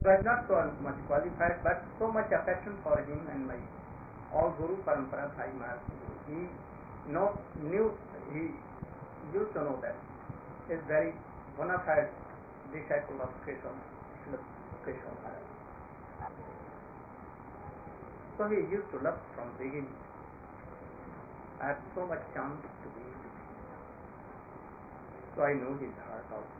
was not so much qualified, but so much affection for him and my all Guru Parampara Bhai Maharaj Guru. Knew, he used to know that he is very bona fide disciple of Keshav Maharaj. So he used to love from beginning. I had so much chance to be with him. So I know his heart also.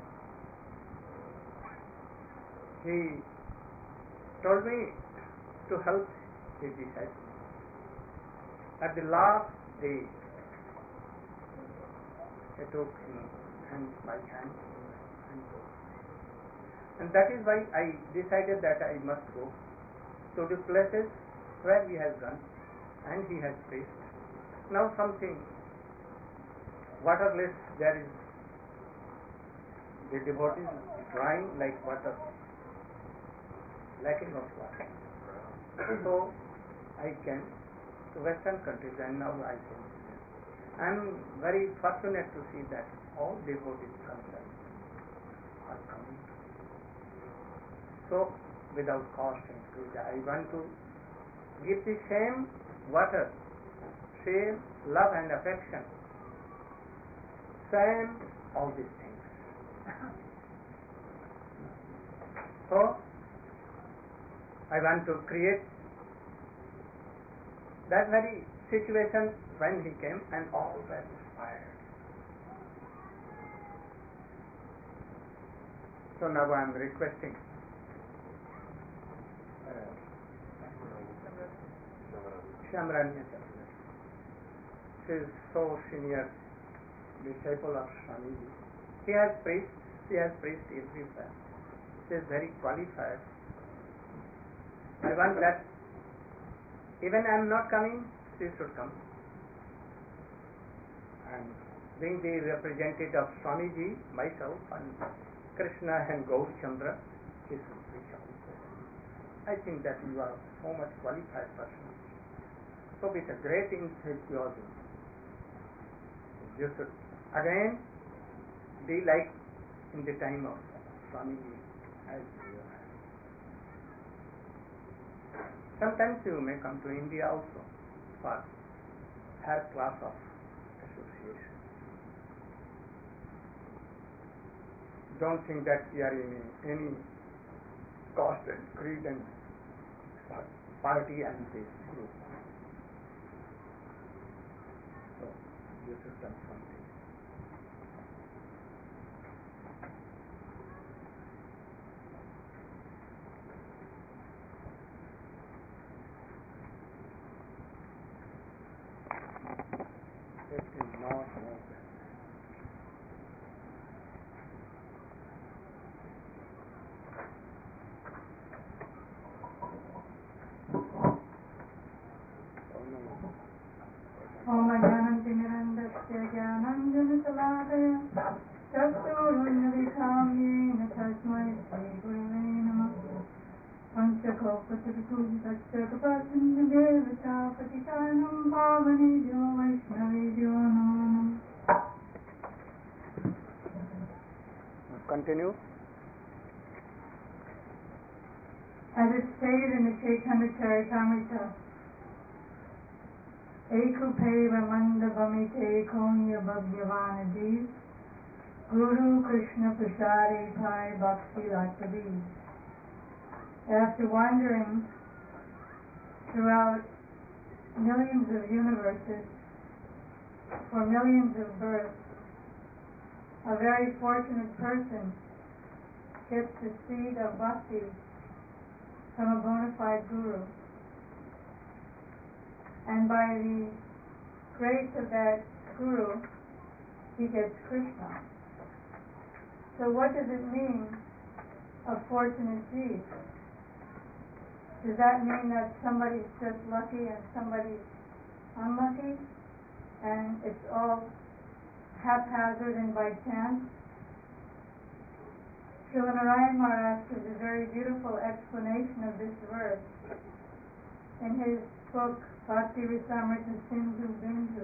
He told me to help his disciples. At the last day, I took him hand by hand and go. And that is why I decided that I must go to the places where he has gone and he has preached. Now something waterless, there is the devotees drying like water, lacking of water. So I came to Western countries and now I came here. I am very fortunate to see that all devotees concerned are coming. So without cost and food, I want to give the same water, same love and affection, same all these things. So I want to create that very situation when he came and all were inspired. So now I am requesting Shamrani. She is so senior disciple of Swamiji. She has preached everywhere. She is very qualified. I want that even I am not coming, she should come. And being the representative of Swamiji, myself and Krishna and Gaur Chandra, she should preach also. I think that you are so much qualified person. So with a great enthusiasm, you should again be like in the time of Swamiji as you are. Sometimes you may come to India also for her class of association. Don't think that we are in any caste and creed and party and this group. So you should done something. It is not more than Om Jnanti Mirandasya Jnananjanasalakaya Chaturunjalikham Yena Tasmai Shri Gurave Namah Panchakopatirikudasya Kapasindhave Chapatikanam Bhavanidyo Vaishnavidyo Namo. Continue. As it's stated in the Chaitanya Charitamrita, Ekupeva Mandavamite Konya Bhagyavanadi Guru Krishna Prasari Pai Bhakti Latavi. After wandering throughout millions of universes for millions of births, a very fortunate person gets the seed of bhakti from a bona fide guru. And by the grace of that guru, he gets Krishna. So what does it mean, a fortunate seed? Does that mean that somebody's just lucky and somebody's unlucky, and it's all haphazard and by chance? Srila Narayan Maharaj gives a very beautiful explanation of this verse in his book Bhakti Rasamrita Sindhu Bindhu,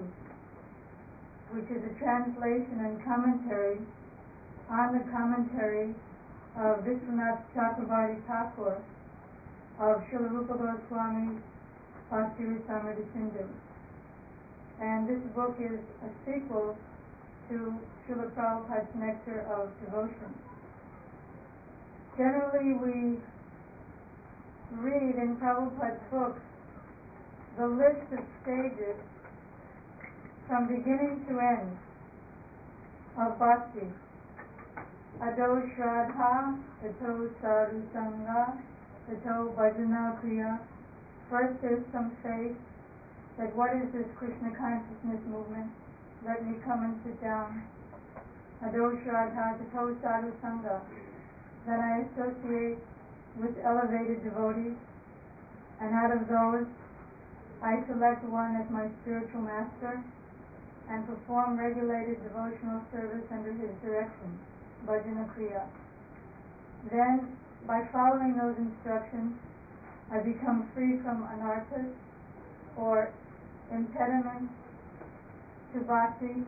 which is a translation and commentary on the commentary of Vishwanath Chakravarti Thakur of Srila Rupa Goswami's Bhakti Rasamrita Sindhu. And this book is a sequel to Srila Prabhupada's Nectar of Devotion. Generally, we read in Prabhupada's books the list of stages from beginning to end of bhakti. Ado Shraddha, Tato Sadhu Sangha, Tato Bhajana Kriya. First there's some faith that what is this Krishna consciousness movement? Let me come and sit down. Ado Shraddha, Tato Sadhu Sangha. Then I associate with elevated devotees, and out of those I select one as my spiritual master and perform regulated devotional service under his direction, Bhajana Kriya. Then, by following those instructions, I become free from anarthas, or impediments to bhakti,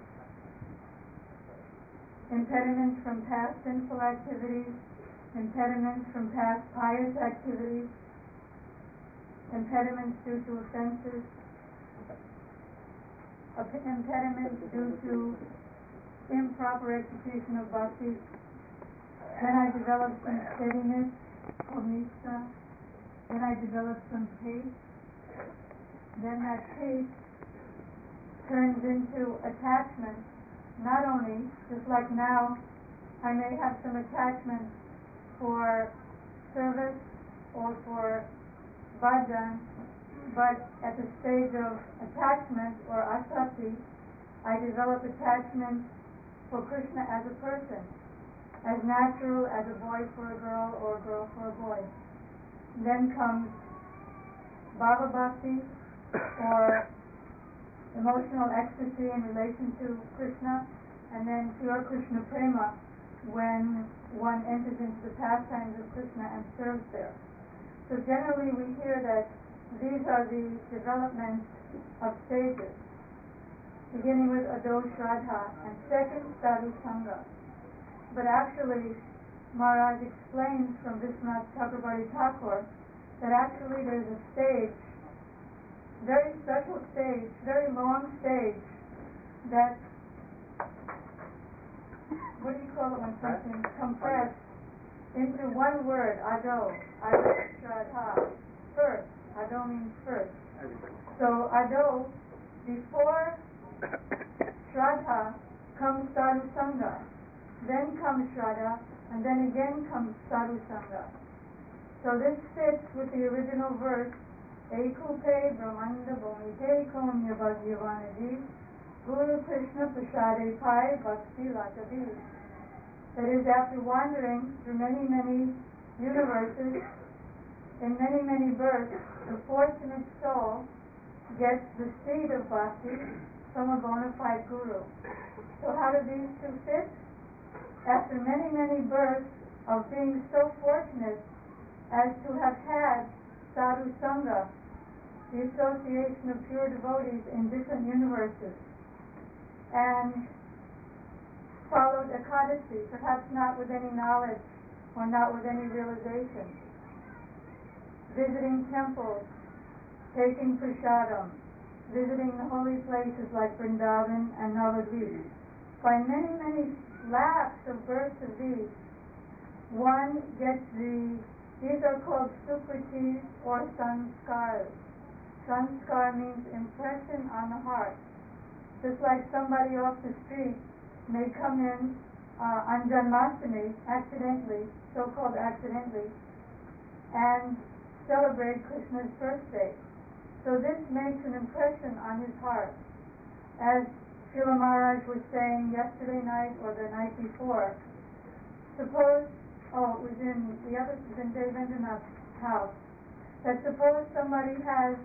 impediments from past sinful activities, impediments from past pious activities, impediments due to offenses, impediments due to improper execution of bhakti. Then I develop some steadiness of nishta. Then I develop some pace. Then that pace turns into attachment. Not only, just like now, I may have some attachment for service or for bhajan, but at the stage of attachment or asakti, I develop attachment for Krishna as a person, as natural as a boy for a girl or a girl for a boy. Then comes bhava bhakti, or emotional ecstasy in relation to Krishna, and then pure Krishna prema when one enters into the pastimes of Krishna and serves there. So generally we hear that these are the developments of stages, beginning with Ado Shraddha and second Sadhu Sangha. But actually, Maharaj explains from Vishwanath Chakravarti Thakur that actually there's a stage, very special stage, very long stage, that, what do you call it when something's compressed into one word, Ado Shraddha, first. Ado means first. So Ado, before Shraddha comes Sadhu Sangha, then comes Shraddha, and then again comes Sadhu Sangha. So this fits with the original verse, Ekupe Brahmanda Bhumite Konya Bhagyavanadi Guru Krishna Prasade Pai Bhakti Latavi. That is, after wandering through many, many universes, in many, many births, the fortunate soul gets the seed of bhakti from a bona fide guru. So how do these two fit? After many, many births of being so fortunate as to have had sadhu sangha, the association of pure devotees in different universes, and followed Ekadasi, perhaps not with any knowledge or not with any realization, visiting temples, taking prasadam, visiting the holy places like Vrindavan and Navadvip. By many, many lakhs of births of these, one gets these are called sukritis or sanskars. Sanskar means impression on the heart. Just like somebody off the street may come in on Janmashtami accidentally, so-called accidentally, and celebrate Krishna's birthday. So this makes an impression on his heart. As Srila Maharaj was saying yesterday night or the night before, suppose, it was in Devendranath's house, that suppose somebody has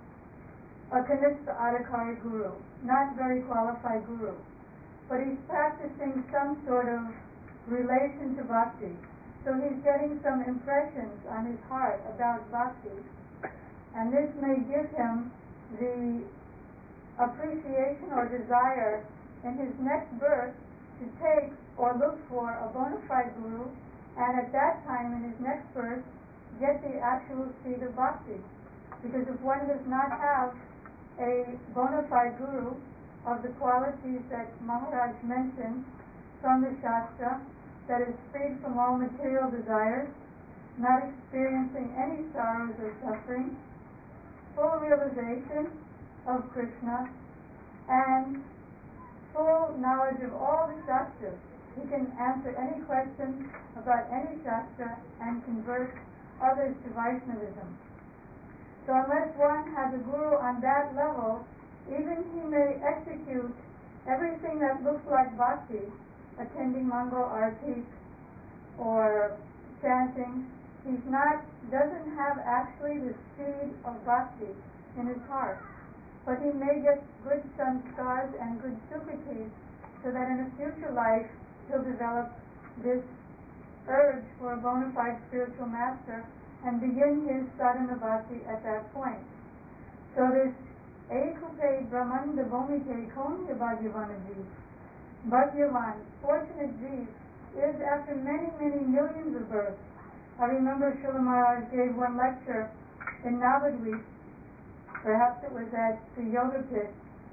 a Kanishta Adhikari guru, not very qualified guru, but he's practicing some sort of relation to bhakti. So he's getting some impressions on his heart about bhakti, and this may give him the appreciation or desire in his next birth to take or look for a bona fide guru and at that time, in his next birth, get the actual seed of bhakti. Because if one does not have a bona fide guru of the qualities that Maharaj mentioned from the Shastra, that is freed from all material desires, not experiencing any sorrows or suffering, full realization of Krishna, and full knowledge of all the Shastras. He can answer any question about any Shastra and convert others to Vaishnavism. So unless one has a guru on that level, even he may execute everything that looks like bhakti, attending Mangal Arati or chanting, doesn't have actually the seed of bhakti in his heart. But he may get good sanskars and good sukatis, so that in a future life he'll develop this urge for a bona fide spiritual master and begin his sadhana bhakti at that point. So this Ekupe Brahmanda Bhumite Konya Bhagavana Jeev, Bhagyavan, fortunate Jeev, is after many, many millions of births. I remember Srila Maharaj gave one lecture in Navadvip, perhaps it was at the Yoga Pit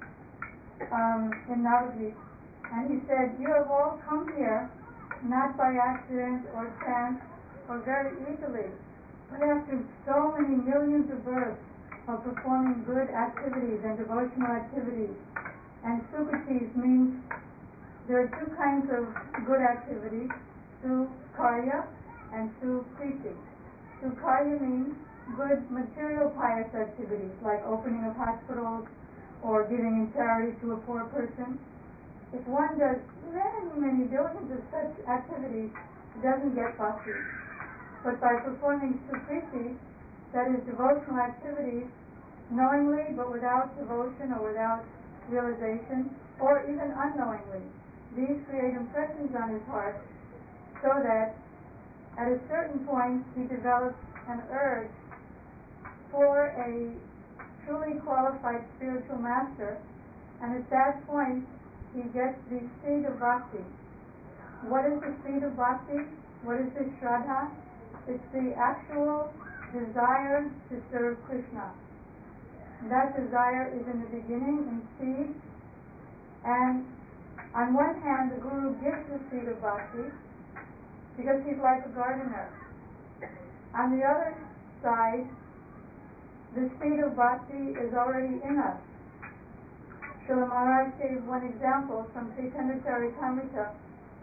in Navadvip, and he said, you have all come here not by accident or chance or very easily, but after so many millions of births of performing good activities and devotional activities. And sukatis means there are two kinds of good activities, sukarya and sukriti. Sukarya means good material pious activities like opening of hospitals or giving in charity to a poor person. If one does many, many billions of such activities, he doesn't get bhakti. But by performing sukriti, that is devotional activities, knowingly but without devotion or without realization, or even unknowingly, these create impressions on his heart so that at a certain point he develops an urge for a truly qualified spiritual master, and at that point he gets the seed of bhakti. What is the seed of bhakti? What is the shraddha? It's the actual desire to serve Krishna. That desire is in the beginning, in seed, and on one hand the Guru gives the seed of bhakti because he's like a gardener. On the other side, the seed of bhakti is already in us. Srila Maharaj gave one example from Chaitanya Charitamrita,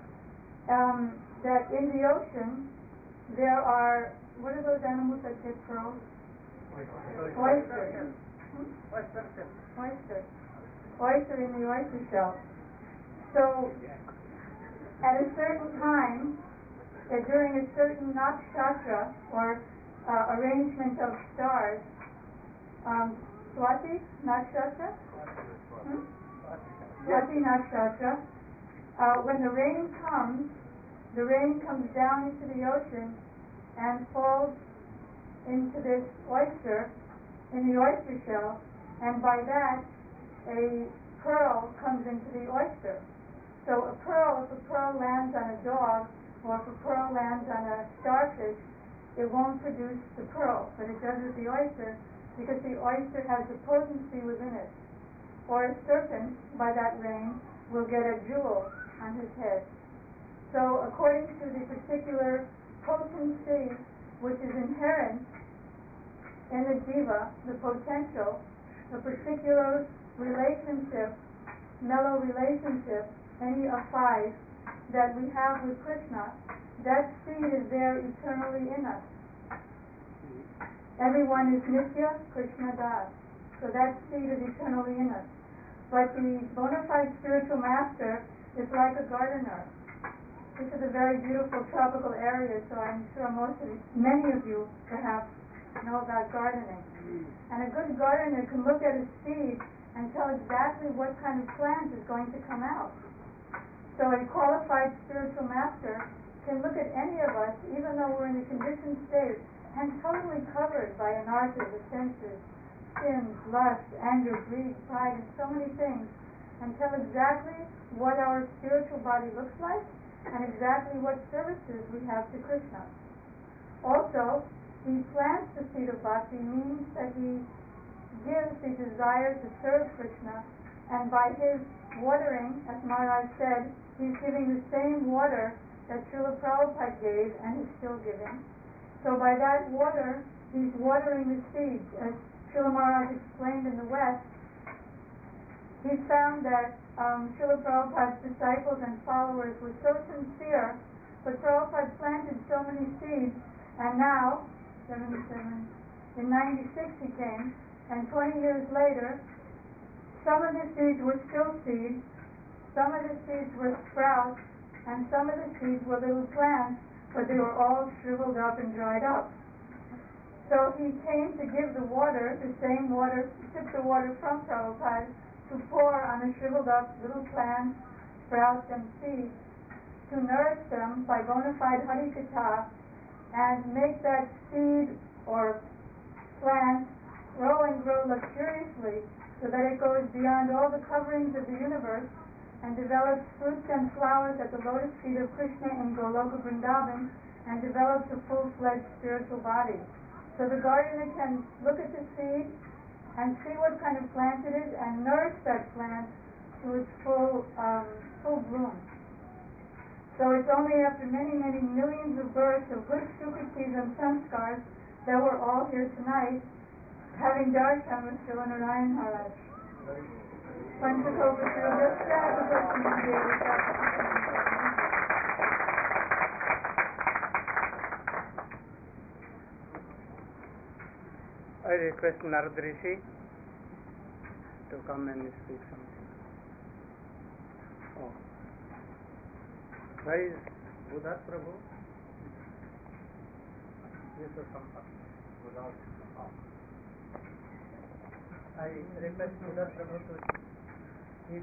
that in the ocean there are, what are those animals that get pearls? Oysters. Oyster in the oyster shell. So, at a certain time, during a certain nakshatra or arrangement of stars, Swati nakshatra? Swati nakshatra. When the rain comes down into the ocean and falls into this oyster, in the oyster shell, and by that a pearl comes into the oyster. So if a pearl lands on a dog, or if a pearl lands on a starfish, it won't produce the pearl, but it does with the oyster, because the oyster has the potency within it. Or a serpent, by that rain, will get a jewel on his head. So according to the particular potency which is inherent in the jiva, the potential, the particular relationship, mellow relationship, any of five, that we have with Krishna, that seed is there eternally in us. Everyone is Nitya Krishna Das. So that seed is eternally in us. But the bona fide spiritual master is like a gardener. This is a very beautiful tropical area, so I'm sure many of you perhaps know about gardening. And a good gardener can look at a seed and tell exactly what kind of plant is going to come out. So a qualified spiritual master can look at any of us, even though we're in a conditioned state and totally covered by anartha, the senses, sins, lust, anger, greed, pride, and so many things, and tell exactly what our spiritual body looks like, and exactly what services we have to Krishna. Also, he plants the seed of bhakti means that he gives the desire to serve Krishna, and by his watering, as Maharaj said, he's giving the same water that Srila Prabhupada gave and is still giving. So by that water, he's watering the seeds. As Srila Maharaj explained in the West, he found that Srila Prabhupada's disciples and followers were so sincere, but Prabhupada planted so many seeds, and now, 77, in 96 he came, and 20 years later, some of the seeds were still seeds, some of the seeds were sprouts, and some of the seeds were little plants, but they were all shriveled up and dried up. So he came to give the water, the same water, took the water from Prabhupada to pour on the shriveled up little plants, sprouts, and seeds, to nourish them by bona fide Harikatha and make that seed or plant grow and grow luxuriously so that it goes beyond all the coverings of the universe and develops fruits and flowers at the lotus feet of Krishna in Goloka Vrindavan and develops a full-fledged spiritual body. So the gardener can look at the seed and see what kind of plant it is and nourish that plant to its full bloom. So it's only after many, many millions of births of good sukritis and samskars that we're all here tonight having darshan with Srila Narayan Maharaj. Panchakopa I request Narad Rishi to come and speak something. Oh. Where is Buddha Prabhu? Yes, sir, come up. Buddha. I request Buddha Prabhu to speak.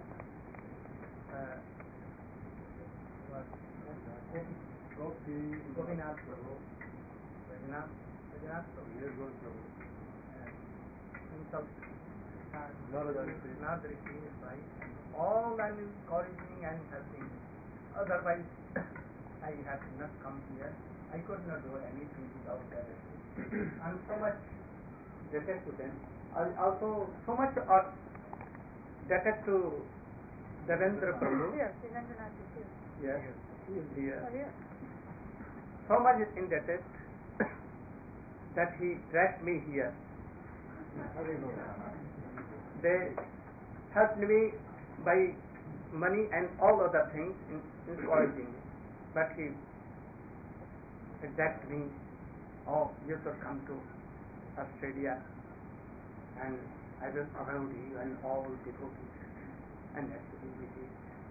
Gopinath Prabhu. Rajinath Prabhu. Yes, Prabhu. Narad Rishi is right. All I'm encouraging and helping. Otherwise, I have not come here. I could not do anything without that. I'm so much indebted to them. I'm also so much indebted to Devendra Prabhu. Yes, Devendranath is here. Yes, he is here. Oh, yes. So much indebted that he dragged me here. They helped me by money and all other things in encouraging me. But he asked me, oh, you should come to Australia and I will surround you and all devotees and actually we did.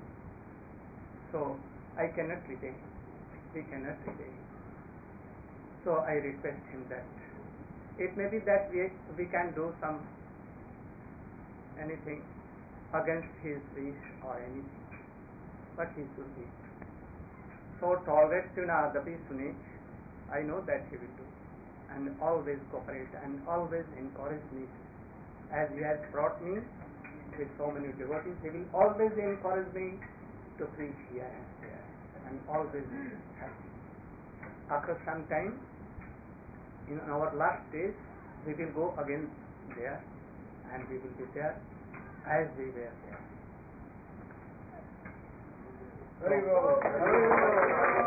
So I cannot repay. We cannot repay. So I request him that it may be that we can do anything against his wish or anything, but he should be so tolerant to Nadapi Sunit. I know that he will do and always cooperate and always encourage me. As he has brought me with so many devotees, he will always encourage me to preach here and there and always help me. After some time, in our last days, we will go again there and we will be there as we were there. Very well. Very well.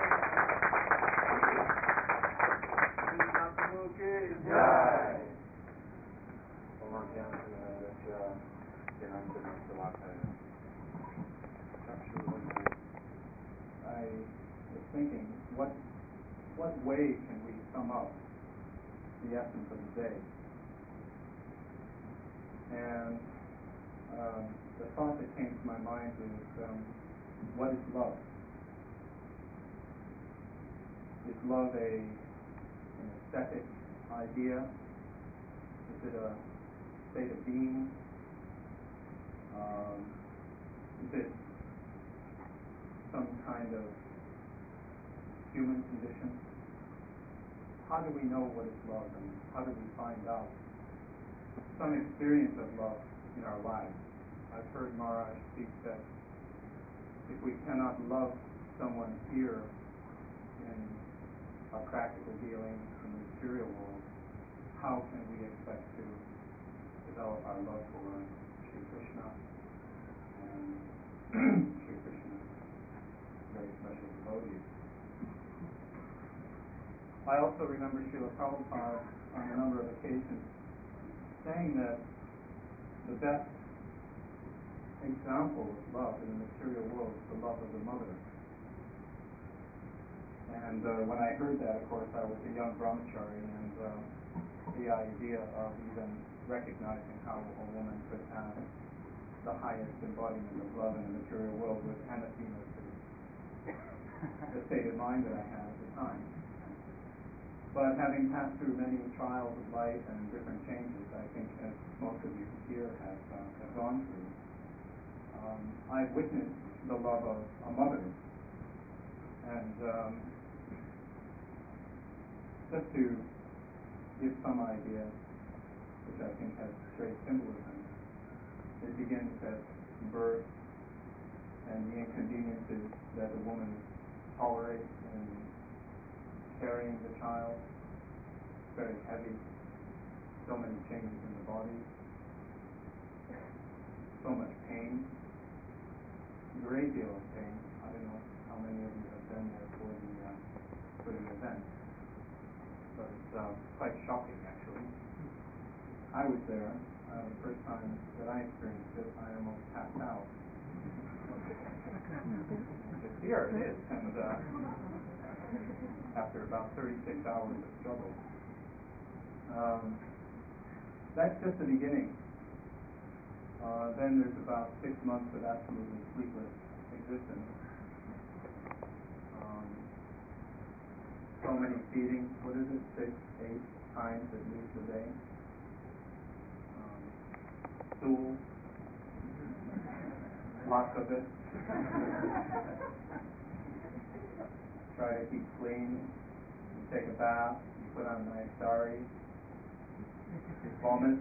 I was thinking, what way can we sum up the essence of the day? And the thought that came to my mind is, what is love? Is love an aesthetic idea? Is it a state of being? Is it some kind of human condition? How do we know what is love, and how do we find out some experience of love in our lives? I've heard Maharaj speak that if we cannot love someone here in our practical dealings in the material world, how can we expect to develop our love for Sri Krishna and Sri Krishna's very special devotees? I also remember Srila Prabhupada on a number of occasions saying that the best example of love in the material world is the love of the mother. And when I heard that, of course, I was a young brahmachari, and the idea of even recognizing how a woman could have the highest embodiment of love in the material world was anathema to the state of mind that I had at the time. But having passed through many trials of life and different changes, I think, as most of you here have gone through, I've witnessed the love of a mother. And just to give some idea, which I think has great symbolism, it begins at birth and the inconveniences that a woman tolerates in carrying the child. It's very heavy, so many changes in the body, so much pain, a great deal of pain. I don't know how many of you have been there for the event, but it's quite shocking actually. I was there. The first time that I experienced it, I almost passed out. Just here it is, and after about 36 hours of struggle. That's just the beginning. Then there's about 6 months of absolutely sleepless existence. So many feedings, what is it, 6, 8 times at least a day. Stool, lots of it. Try to keep clean. You take a bath, you put on a nice sari, you vomit.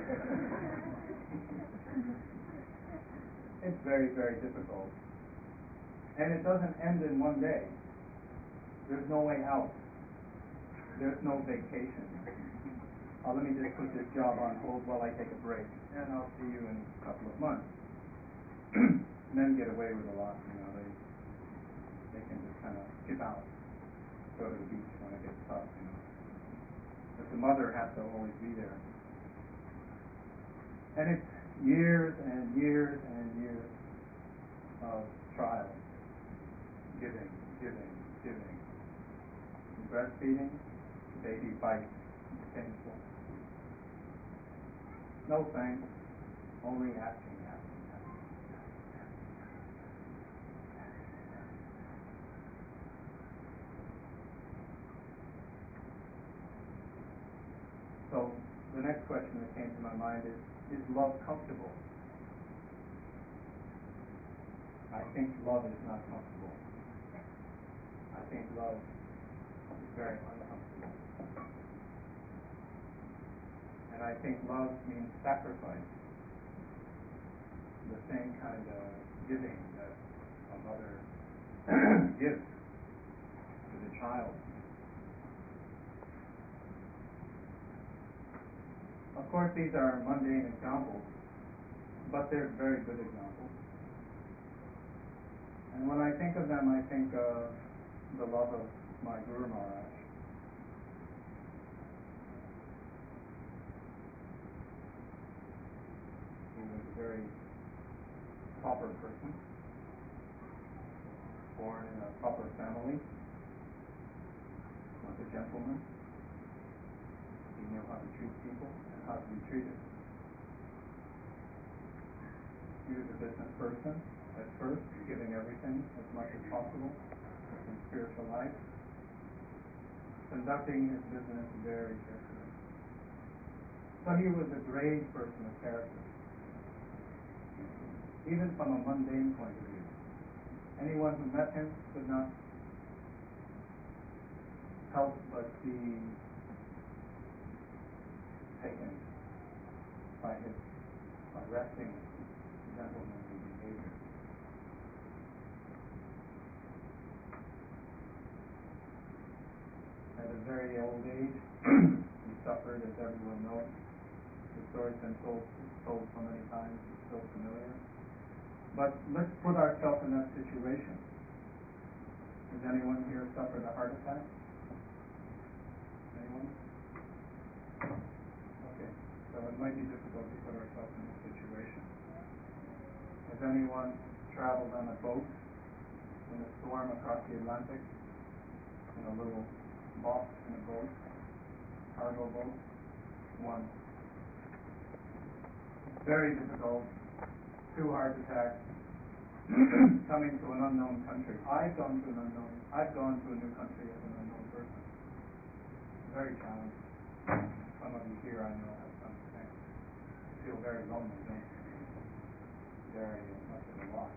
It's very, very difficult. And it doesn't end in one day. There's no way out. There's no vacation. Let me just put this job on hold while I take a break, and I'll see you in a couple of months. Men get away with a lot, they can just kind of skip out, go to the beach when it gets tough, But the mother has to always be there. And it's years and years and years of trial, giving. Breastfeeding, baby bites, painful. No thanks, only asking. So the next question that came to my mind is love comfortable? I think love is not comfortable. I think love is very uncomfortable. And I think love means sacrifice. The same kind of giving that a mother gives to the child. Of course, these are mundane examples, but they're very good examples. And when I think of them, I think of the love of my Guru Maharaj. He was a very proper person, born in a proper family, was a gentleman. He knew how to treat people and how to be treated. He was a business person at first, giving everything as much as possible in spiritual life, conducting his business very carefully. So he was a great person of character, even from a mundane point of view. Anyone who met him could not help but be taken by his arresting gentlemanly behavior. a very old age. He suffered, as everyone knows. The story's been told so many times, it's so familiar. But let's put ourselves in that situation. Has anyone here suffered a heart attack? Anyone? Okay, so it might be difficult to put ourselves in this situation. Has anyone traveled on a boat in a storm across the Atlantic? In a little box in a boat? Cargo boat? One. Very difficult. 2 heart attacks. Coming to an unknown country. I've gone to a new country as an unknown person. Very challenging. Some of you here I know have done the same. You feel very lonely, don't you? Very much of a loss.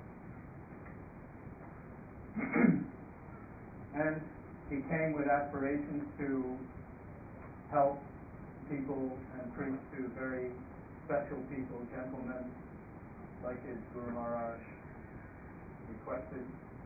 And he came with aspirations to help people and preach to very special people, gentlemen, like his Guru Maharaj requested.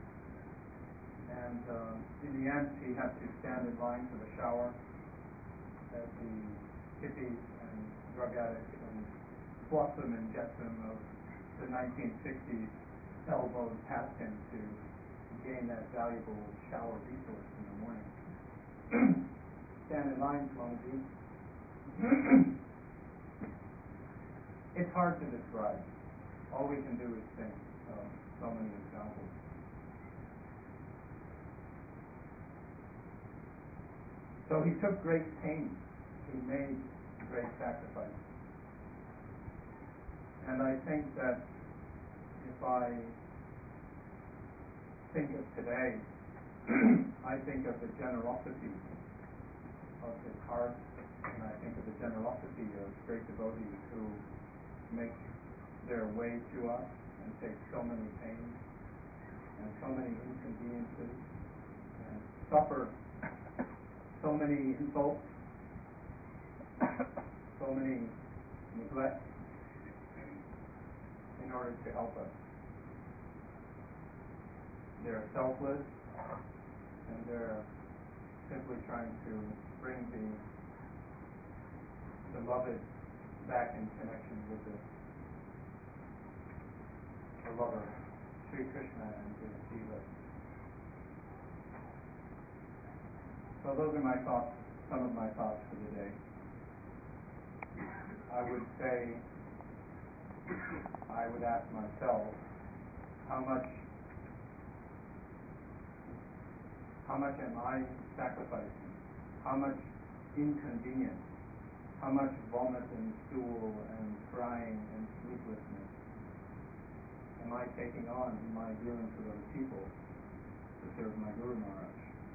And in the end, he had to stand in line for the shower as the hippies and drug addicts and flotsam and jetsam of the 1960s elbowed past him to gain that valuable shower resource in the morning. Stand in line, Swamiji. It's hard to describe. All we can do is think. So many examples. So he took great pains. He made great sacrifice. And I think that if I think of today, I think of the generosity of his heart, and I think of the generosity of great devotees who make their way to us and take so many pains and so many inconveniences and suffer so many insults, so many neglects in order to help us. They're selfless and they're simply trying to bring the beloved back in connection with the lover, Sri Krishna and his Jiva. So those are my thoughts, some of my thoughts for the day. I would say, I would ask myself, how much am I sacrificing? How much inconvenience? How much vomit and stool and crying and sleeplessness am I taking on in my dealings with other people to serve my Guru Maharaj?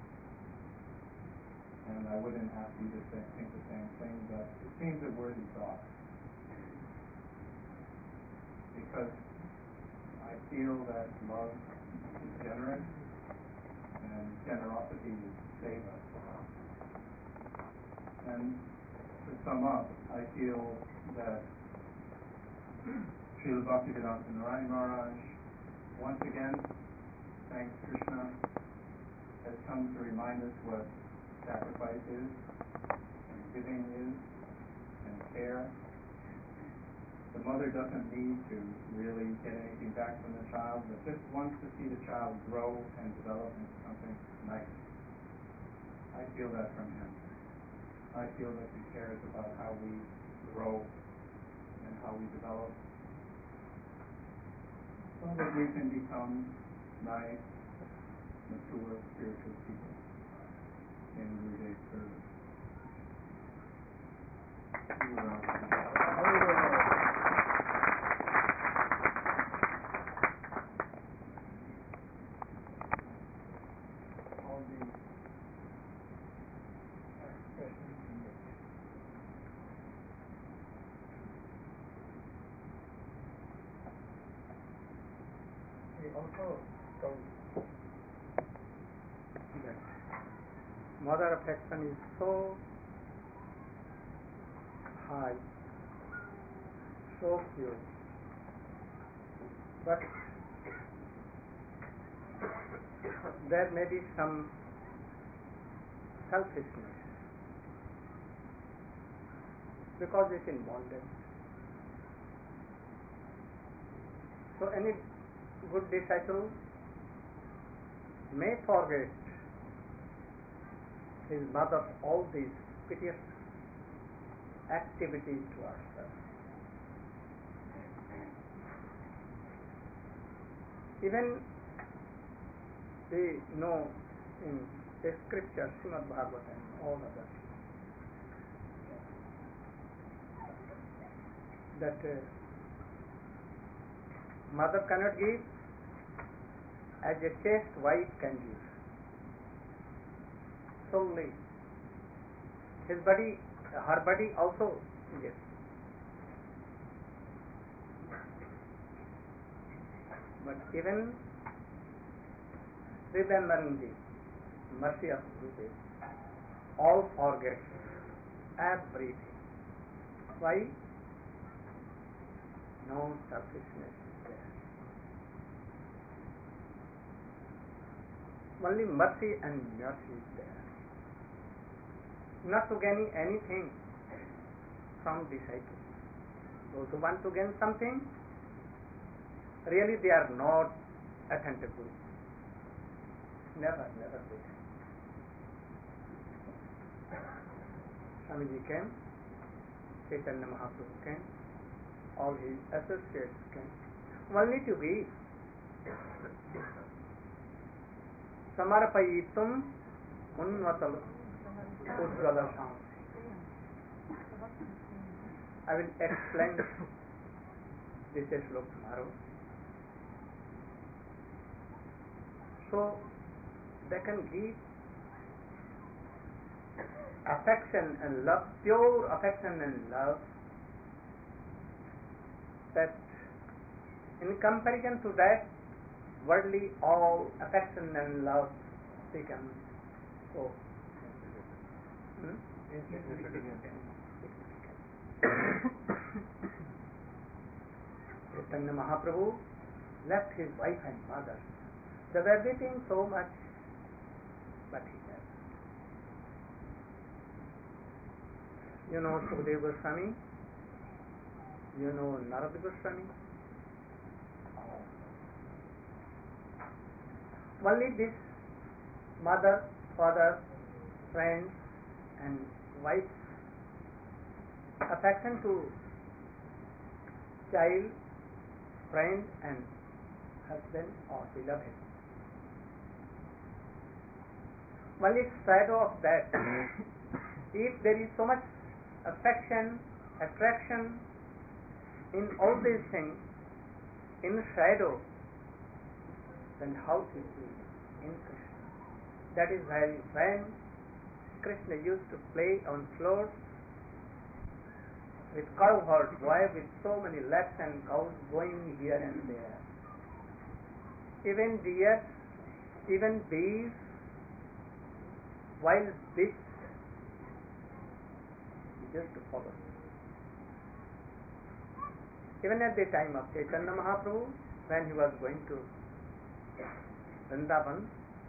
And I wouldn't ask you to think the same thing, but it seems a worthy thought. Because I feel that love is generous and generosity is seva. And to sum up, I feel that Srila Bhaktivedanta Narayana Maharaj, once again, thanks Krishna, has come to remind us what sacrifice is, and giving is, and care. The mother doesn't need to really get anything back from the child, but just wants to see the child grow and develop into something nice. I feel that from him. I feel that he cares about how we grow and how we develop, so that we can become nice, mature, spiritual people in Gurudev's service. All the expressions in the he also told that mother affection is so high, so pure, but there may be some selfishness, because it's in bondage. So any good disciple may forget his mother's all these piteous activities towards her. Even we know in the scripture, Srimad Bhagavatam, all others, that mother cannot give as a chaste wife can give. Solely his body, her body also gives. But even remembering the mercy of Gurudev, all forget everything. Why? No selfishness is there. Only mercy and mercy is there. Not to gain anything from disciples. Those who want to gain something, really they are not attentive to it. Never they can. Swamiji came, Chaitanya Mahaprabhu came, all his associates came, only to give. Samarpayitum unvatal ujjvala shamsi. I will explain this slok tomorrow. So they can give affection and love, pure affection and love, that in comparison to that, worldly all affection and love become so insignificant. Chaitanya Mahaprabhu left his wife and mother. They were weeping so much, but he left. You know Sukadeva Goswami? You know Narada Goswami? Only this mother, father, friends and wife affection to child, friend and husband or beloved. Only shadow of that. If there is so much affection, attraction in all these things, in shadow, then how it will be in Krishna? That is why when Krishna used to play on floor with cow-herd boy with so many lakhs and cows going here and there. Even deer, even bees, wild beasts used to follow. Even at the time of Chaitanya Mahaprabhu, when he was going to Vrindavan,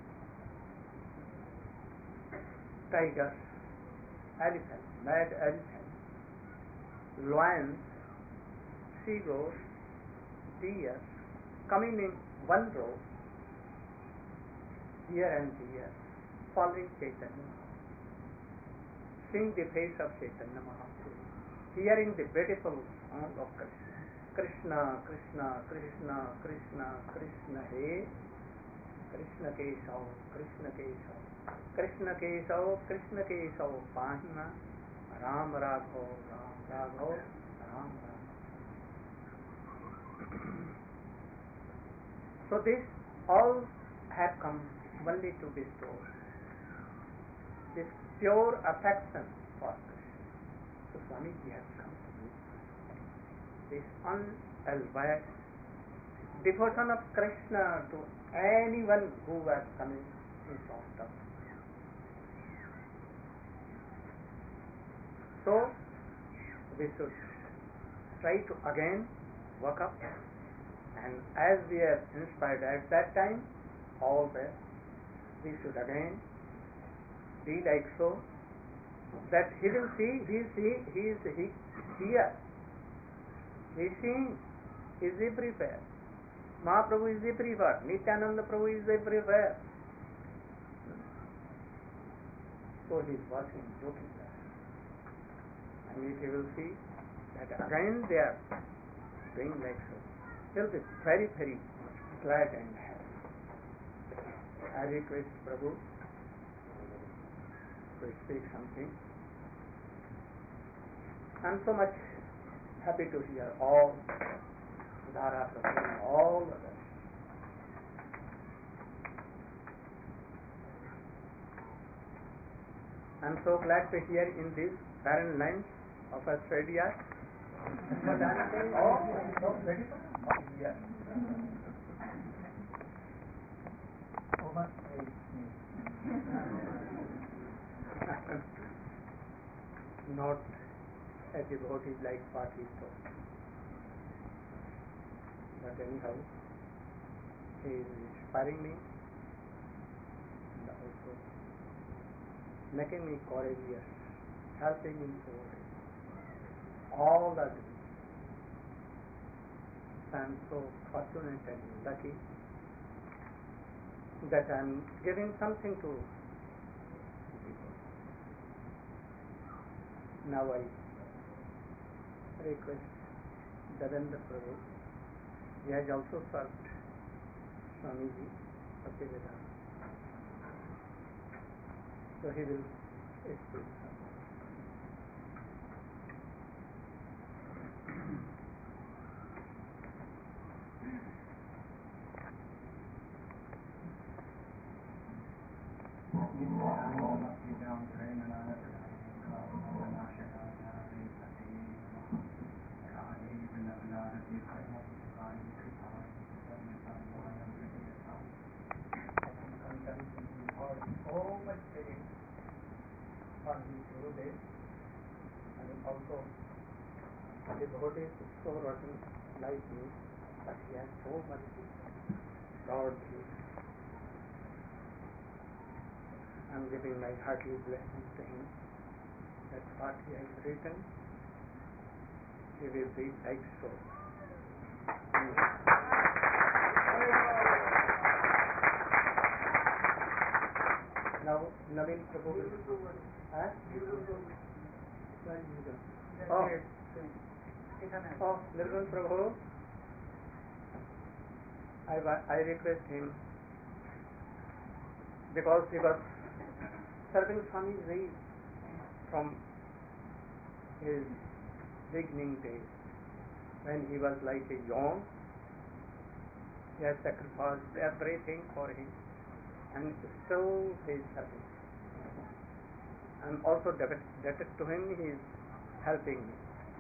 tigers, elephants, mad elephants, lions, seagulls, deer, coming in one row, here and there, following Chaitanya, seeing the face of Chaitanya Mahaprabhu, hearing the beautiful song of Krishna. Krishna, Krishna, Krishna, Krishna, Krishna, He, Krishna Keshav, Krishna Keshav, Krishna Keshav, Krishna Keshav, Pahima, Ram Raghav, Ram Raghav, Ram Raghav. So this all have come only to bestow this pure affection for Krishna. So Swamiji has come to me. This unalloyed devotion of Krishna to anyone who was coming in front of him. So we should try to again wake up, and as we are inspired at that time, always we should again be like so that he will see, he is here, he is seeing, is everywhere. Mahaprabhu is everywhere, Nityananda Prabhu is everywhere. So he is watching, looking there. And if he will see that again they are doing like so, he will be very, very much glad and happy. I request Prabhu to speak something. I am so much happy to hear all Dhara Prabhu and all others. I am so glad to hear in these barren lands of Australia. What I am saying, oh, so beautiful. Yes. So much praise me. Not a devotee like what he thought. But anyhow, he is inspiring me and also making me courageous, helping me over all the dreams. I am so fortunate and lucky that I am giving something to people. Now I request Devendra Prabhu. He has also served Swamiji Bhaktivedanta. So he will speak something. So much credit for the Gurudev and also the devotees so rotten like me, but he has so much God gives. I am giving my hearty blessings to him that what he has written, he will be like so. Now, Naveen Prabhu will... Huh? Oh, Nirgun Prabhu, I request him because he was serving Swamiji from his beginning days. When he was like a young, he has sacrificed everything for him. And still he is serving. I am also debted to him, he is helping me.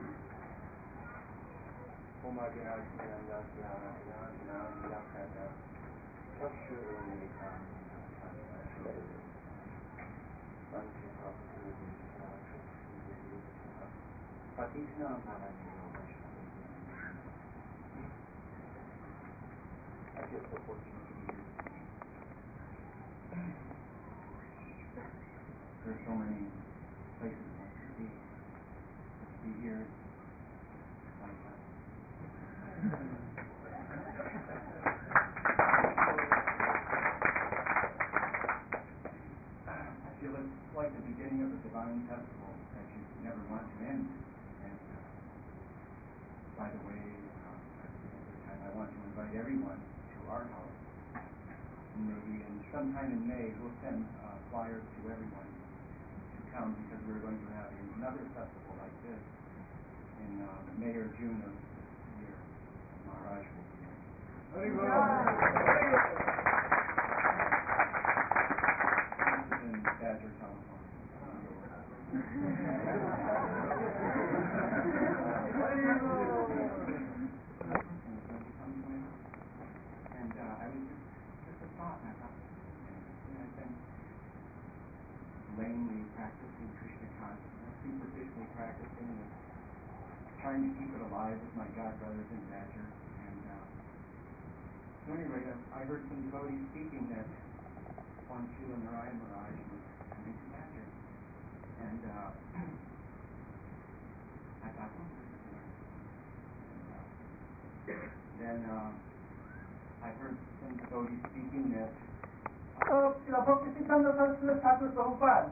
There's so many places one can be. To be here, like that. I feel it's like the beginning of a divine festival that you never want to end. And by the way, at this time I want to invite everyone to our house. And maybe sometime in May we'll send flyers to everyone to come because we're going to have another festival like this in May or June of this year. Maharaj will be here. This is in Badger, California. And I was just a thought, and I thought, I've been lamely practicing Krishna consciousness, superficially practicing, and trying to keep it alive with my god brothers in Badger. And so anyway, I heard some devotees speaking that one Srila Narayan Maharaj was coming to Badger. And I thought, then I heard some devotees speaking that Srila Bhaktisiddhanta Saraswati Thakur Prabhupada,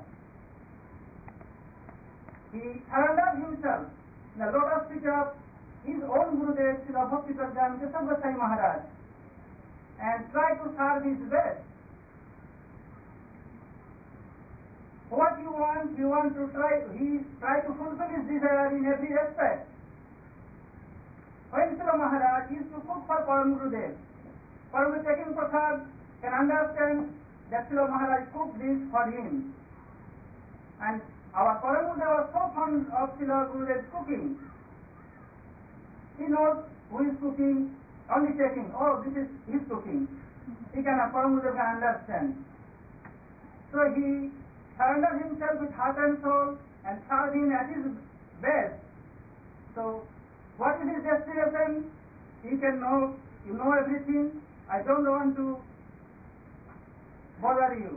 he surrendered himself in the lotus feet of his own Gurudev, Srila Bhakti Pradhan Keshav Goswami Maharaj, and tried to serve his best. What you want to try, he tried to fulfill his desire in every aspect. When Srila Maharaj used to cook for Param Gurudev, Param taking prasad can understand that Srila Maharaj cooked this for him. And our Param Gurudev was so fond of Srila Gurudev's cooking. He knows who is cooking, only checking, oh, this is his cooking. Param Gurudev can understand. So he surrendered himself with heart and soul and served him at his best. So, what is his destination? He can know, you know everything. I don't want to bother you.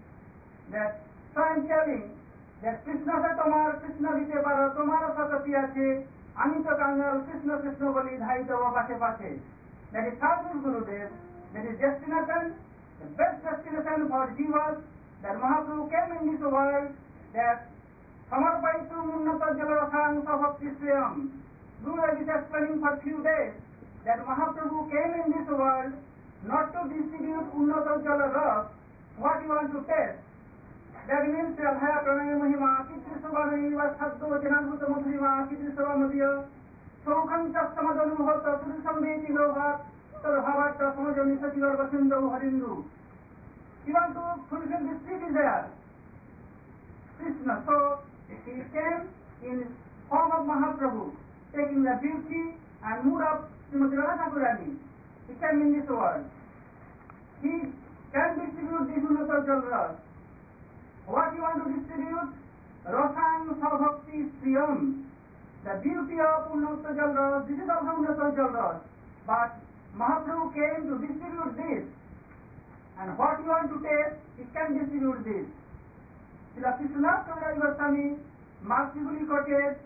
So I am telling that Krishna se tomar, Krishna dite paro, tomaro sakati ache, ami to kangal, Krishna Krishna boli dhai devo pache pache. That is service Gurudev. That is destination, the best destination for jivas. That Mahaprabhu came in this world, that Samarpaitu Munnata Jalarasang Sabhakti Swayam. Gurudev is explaining for few days that Mahaprabhu came in this world not to distribute Unnata Jalaras, what you want to test. That means Haya Pranaya Mahima, Kitri Sabhaniva Saddo, Janabhuta Madhurima, Kitri Sabhamadya, Sokham Chastamadanu Hota, Sudisambeti Lohat, Tadhavata Samajani Sativar Vasindu Harindu. You want to fulfill this three desires. Krishna. So he came in form of Mahaprabhu, taking the beauty and mood of Srimati Radha Thakurani. He came in this world. He can distribute this Unnata Jalras. What you want to distribute? Rasang Sabhakti Sriyam. The beauty of Unnata Jalras, this is also Unnata Jalras. But Mahaprabhu came to distribute this. And what you want to taste, it can distribute this. Srila Krishnadas Kaviraj Goswami mercifully quoted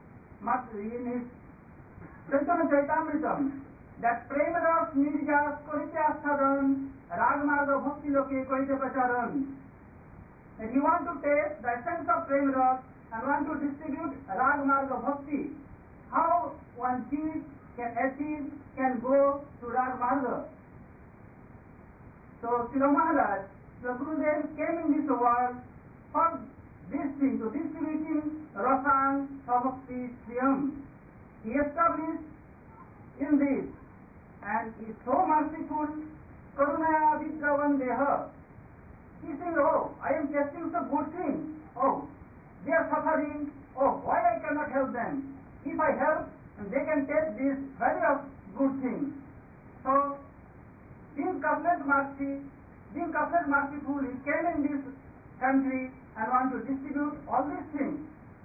in his Chaitanya Chaitamritam that Premaras Nirjas Korite Asthadan Ragmarga Bhakti Loke Korite Pracharan. That you want to taste the essence of Premaras and want to distribute Ragmarga Bhakti. How one chief can achieve, can go to Ragmarga. So Srila Maharaj, Srila Gurudev came in this world for this thing, to distributing Rasang Sabhakti Sriyam. He established in this and is so merciful, Karunaya Vidravan Deha. He says, oh, I am tasting some good things. Oh, they are suffering. Oh, why I cannot help them? If I help, they can taste this very good thing. So, being merciful, he came in this country and want to distribute all these things.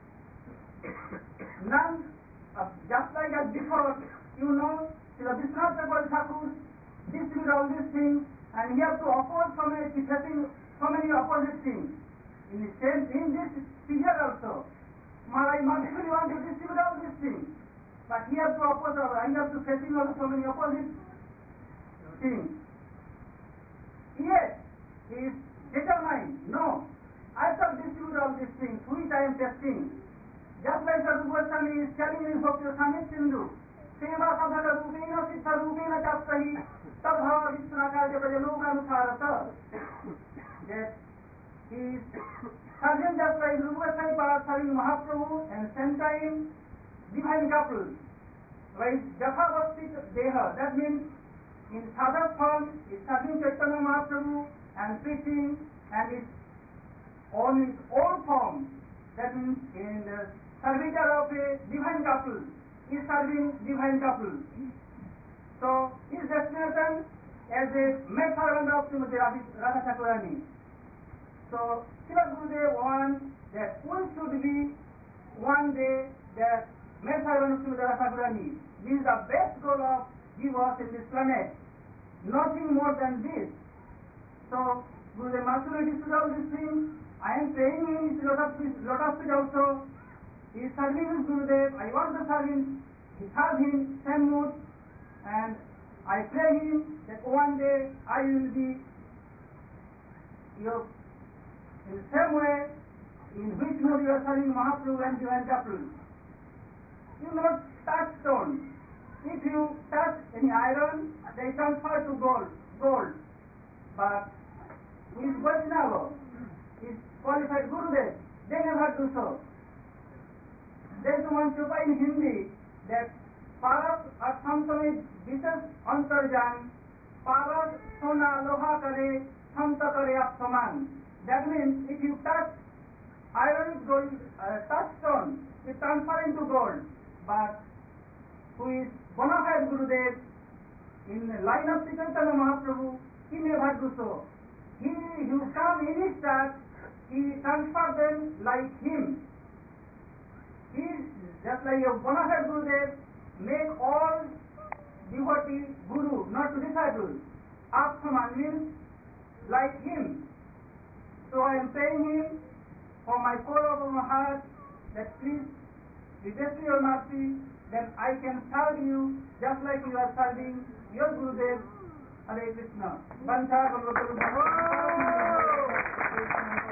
None, just like as before, you know, Srila Vishwanath Chakravarti Thakur distribute all these things, and he has to oppose so many opposite things. In this period also, Maharaj mercifully want to distribute all these things, but he has to oppose, he has to facing also so many opposite things. Yet, he is determined, no, I shall distribute all these things which I am testing. Just like the Rupa Goswami is telling in Bhakti Sami Sindhu, Seva Sadhaka Rupena Siddha Rupena Chaprahi Tadhava Vishwanakaya Prajaloka Nusarata. That he is serving just like Rupa Goswami was serving Mahaprabhu and same time divine couples. Like Japhavasti Deha, that means in sadhak form is serving Chaitanya Mahaprabhu and preaching, and is on its own form, that means in the servitor of a divine couple, is serving divine couple. So his destination as a maid servant of Srimati Radha Thakurani. So Srila Gurudev wants that we should be one day the maid servant of Srimati Radha Thakurani. This is the best goal of jivas in this planet. Nothing more than this. So Gurudev mercifully distributed all these things. I am praying in Lotus Feet also. He is serving his Gurudev. I want to serve him. He serve him, same mood. And I pray him that one day I will be your in the same way in which mood you are serving Mahaprabhu and Divine Chaprul. You not touch stone. If you touch any iron, they transfer to gold. But with Vaishnava, his qualified Gurudev, they never do so. There is one chupa in Hindi that Paras or Samsame Visas Antarjan, Paras Sona Loha Kare, Santa Kare Apsaman. That means if you touch iron is gold, touch stone, it transfer into gold. But who is bona fide Gurudev, in the line of Sri Chaitanya Mahaprabhu, he never do so. He who come in his touch, he transfer them like him. He is just like a bona fide Gurudev, make all devotee Guru, not disciples. Apsaman means like him. So I am praying him from my core of my heart that please bestow your mercy that I can serve you just like you are serving your Gurudev. Hare Krishna. Banta